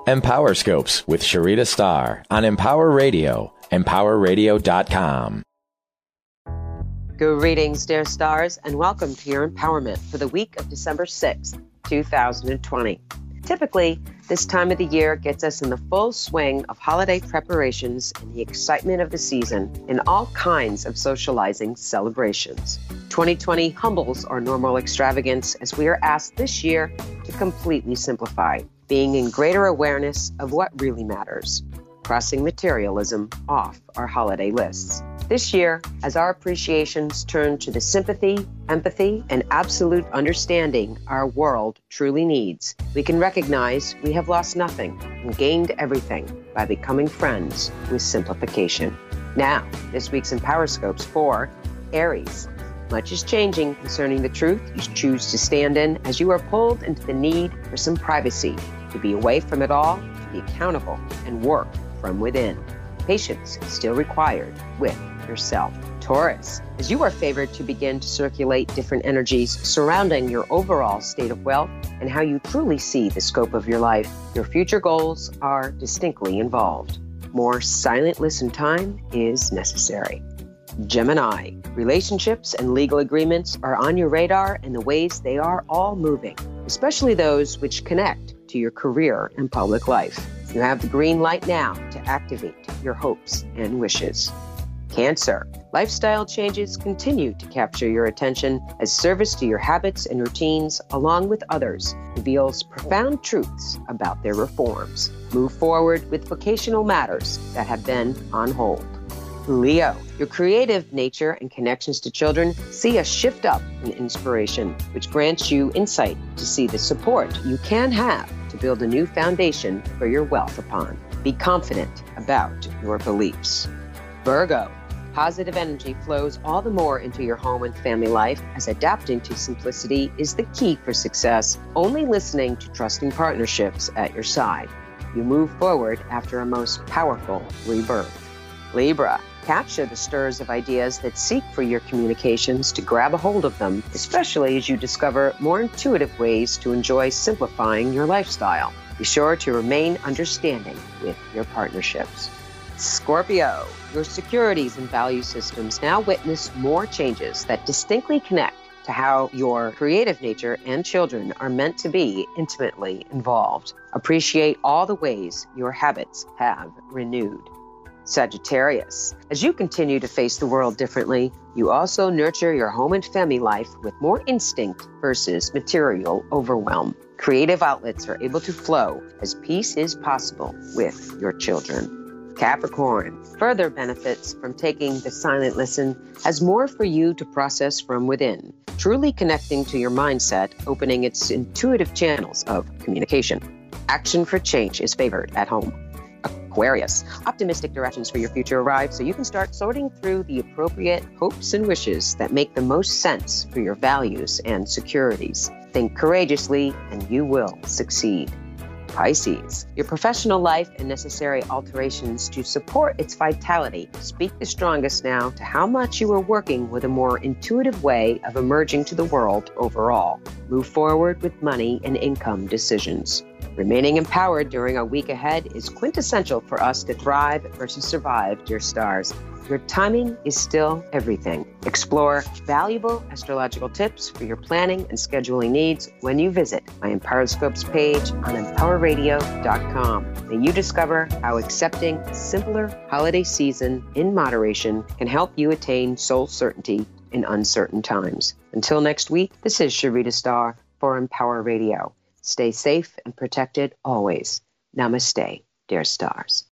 Empower Scopes with Sharita Starr on Empower Radio, empowerradio.com. Greetings, dear stars, and welcome to your empowerment for the week of December 6th, 2020. Typically, this time of the year gets us in the full swing of holiday preparations and the excitement of the season in all kinds of socializing celebrations. 2020 humbles our normal extravagance as we are asked this year to completely simplify, being in greater awareness of what really matters, crossing materialism off our holiday lists. This year, as our appreciations turn to the sympathy, empathy, and absolute understanding our world truly needs, we can recognize we have lost nothing and gained everything by becoming friends with simplification. Now, this week's Empower Scopes for Aries. Much is changing concerning the truth you choose to stand in as you are pulled into the need for some privacy, to be away from it all, to be accountable, and work from within. Patience is still required with yourself. Taurus, as you are favored to begin to circulate different energies surrounding your overall state of wealth and how you truly see the scope of your life, your future goals are distinctly involved. More silent listen time is necessary. Gemini, relationships and legal agreements are on your radar in the ways they are all moving, especially those which connect to your career and public life. You have the green light now to activate your hopes and wishes. Cancer, lifestyle changes continue to capture your attention as service to your habits and routines, along with others, reveals profound truths about their reforms. Move forward with vocational matters that have been on hold. Leo, your creative nature and connections to children see a shift up in inspiration, which grants you insight to see the support you can have to build a new foundation for your wealth upon. Be confident about your beliefs. Virgo, positive energy flows all the more into your home and family life as adapting to simplicity is the key for success, only listening to trusting partnerships at your side. You move forward after a most powerful rebirth. Libra, capture the stirs of ideas that seek for your communications to grab a hold of them, especially as you discover more intuitive ways to enjoy simplifying your lifestyle. Be sure to remain understanding with your partnerships. Scorpio, your securities and value systems now witness more changes that distinctly connect to how your creative nature and children are meant to be intimately involved. Appreciate all the ways your habits have renewed. Sagittarius, as you continue to face the world differently, you also nurture your home and family life with more instinct versus material overwhelm. Creative outlets are able to flow as peace is possible with your children. Capricorn, further benefits from taking the silent listen has more for you to process from within, truly connecting to your mindset, opening its intuitive channels of communication. Action for change is favored at home. Aquarius, optimistic directions for your future arrive so you can start sorting through the appropriate hopes and wishes that make the most sense for your values and securities. Think courageously and you will succeed. Pisces, your professional life and necessary alterations to support its vitality speak the strongest now to how much you are working with a more intuitive way of emerging to the world overall. Move forward with money and income decisions. Remaining empowered during our week ahead is quintessential for us to thrive versus survive, dear stars. Your timing is still everything. Explore valuable astrological tips for your planning and scheduling needs when you visit my Empower Scopes page on empowerradio.com. May you discover how accepting a simpler holiday season in moderation can help you attain soul certainty in uncertain times. Until next week, this is Sharita Starr for Empower Radio. Stay safe and protected always. Namaste, dear stars.